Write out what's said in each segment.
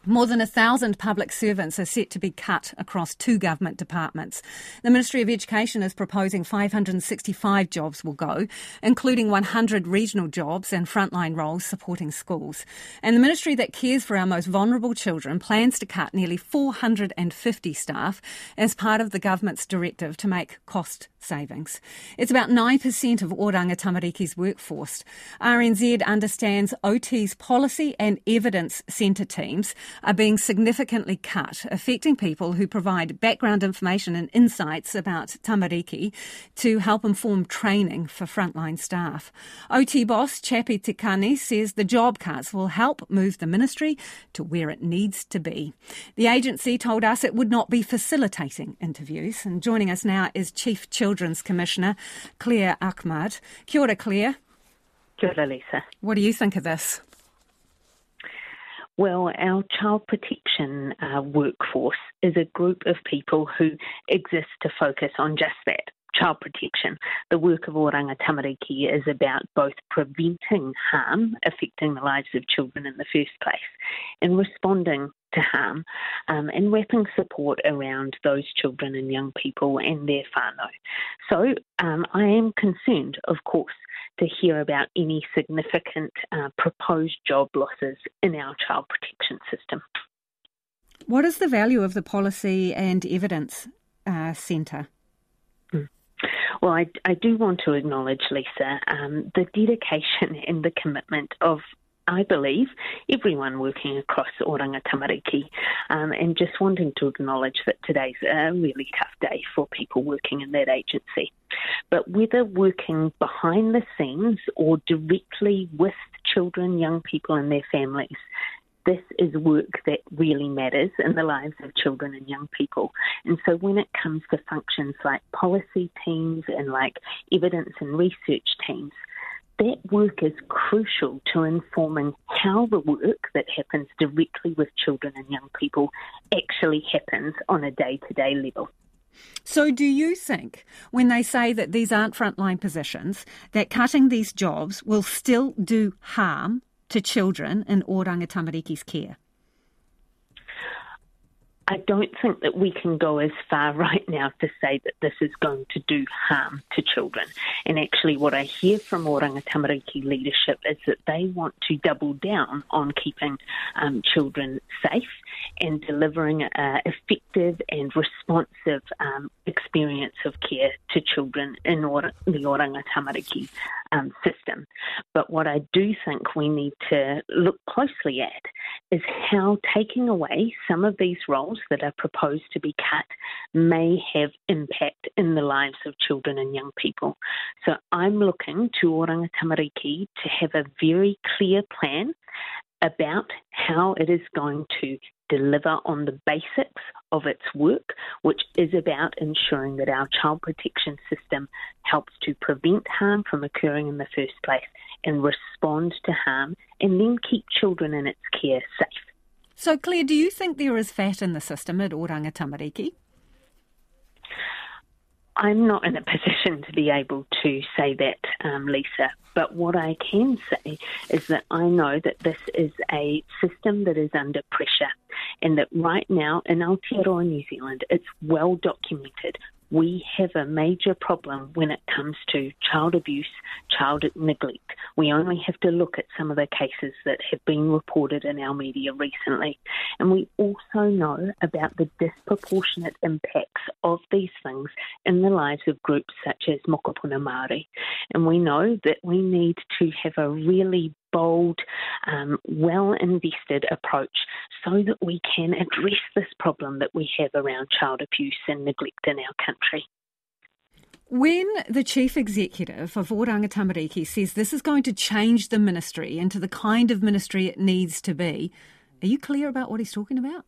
More than 1,000 public servants are set to be cut across 2 government departments. The Ministry of Education is proposing 565 jobs will go, including 100 regional jobs and frontline roles supporting schools. And the ministry that cares for our most vulnerable children plans to cut nearly 450 staff as part of the government's directive to make cost savings. It's about 9% of Oranga Tamariki's workforce. RNZ understands OT's policy and evidence centre teams are being significantly cut, affecting people who provide background information and insights about tamariki to help inform training for frontline staff. OT boss Chappie Tikani says the job cuts will help move the ministry to where it needs to be. The agency told us it would not be facilitating interviews. And joining us now is Chief Children's Commissioner Claire Ahmad. Kia ora, Claire. Kia ora, Lisa. What do you think of this? Well, our child protection workforce is a group of people who exist to focus on just that, child protection. The work of Oranga Tamariki is about both preventing harm affecting the lives of children in the first place and responding to harm and wrapping support around those children and young people and their whānau. So I am concerned, of course, to hear about any significant proposed job losses in our child protection system. What is the value of the Policy and Evidence Centre? Well, I do want to acknowledge, Lisa, the dedication and the commitment of, I believe, everyone working across Oranga Tamariki, and just wanting to acknowledge that today's a really tough day for people working in that agency. But whether working behind the scenes or directly with children, young people and their families, this is work that really matters in the lives of children and young people. And so when it comes to functions like policy teams and like evidence and research teams, that work is crucial to informing how the work that happens directly with children and young people actually happens on a day-to-day level. So do you think, when they say that these aren't frontline positions, that cutting these jobs will still do harm to children in Oranga Tamariki's care? I don't think that we can go as far right now to say that this is going to do harm to children. And actually what I hear from Oranga Tamariki leadership is that they want to double down on keeping children safe and delivering an effective and responsive experience of care to children in the Oranga Tamariki system. But what I do think we need to look closely at is how taking away some of these roles that are proposed to be cut may have impact in the lives of children and young people. So I'm looking to Oranga Tamariki to have a very clear plan about how it is going to deliver on the basics of its work, which is about ensuring that our child protection system helps to prevent harm from occurring in the first place and respond to harm and then keep children in its care safe. So, Claire, do you think there is fat in the system at Oranga Tamariki? I'm not in a position to be able to say that, Lisa, but what I can say is that I know that this is a system that is under pressure and that right now in Aotearoa, New Zealand, it's well documented. We have a major problem when it comes to child abuse, child neglect. We only have to look at some of the cases that have been reported in our media recently. And we also know about the disproportionate impacts of these things in the lives of groups such as Mokopuna Māori. And we know that we need to have a really bold, well-invested approach so that we can address this problem that we have around child abuse and neglect in our country. When the Chief Executive of Oranga Tamariki says this is going to change the ministry into the kind of ministry it needs to be, are you clear about what he's talking about?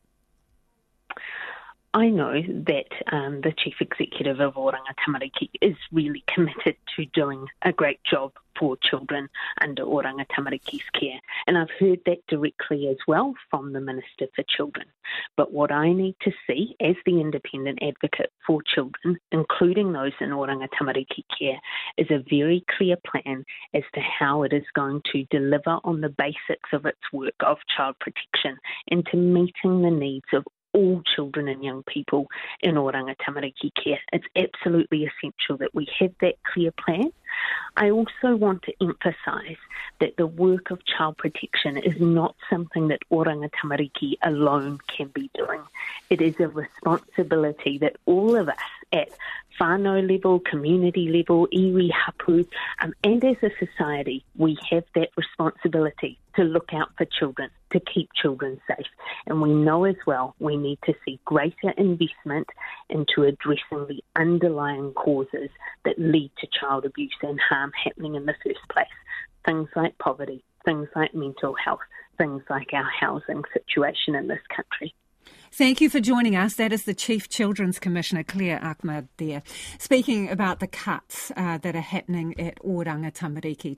I know that the Chief Executive of Oranga Tamariki is really committed to doing a great job for children under Oranga Tamariki's care. And I've heard that directly as well from the Minister for Children. But what I need to see as the independent advocate for children, including those in Oranga Tamariki care, is a very clear plan as to how it is going to deliver on the basics of its work of child protection and to meeting the needs of all children and young people in Oranga Tamariki care. It's absolutely essential that we have that clear plan. I also want to emphasise that the work of child protection is not something that Oranga Tamariki alone can be doing. It is a responsibility that all of us at whānau level, community level, iwi hapu, and as a society, we have that responsibility to look out for children, to keep children safe. And we know as well we need to see greater investment into addressing the underlying causes that lead to child abuse and harm happening in the first place. Things like poverty, things like mental health, things like our housing situation in this country. Thank you for joining us. That is the Chief Children's Commissioner, Claire Ahmad there, speaking about the cuts that are happening at Oranga Tamariki.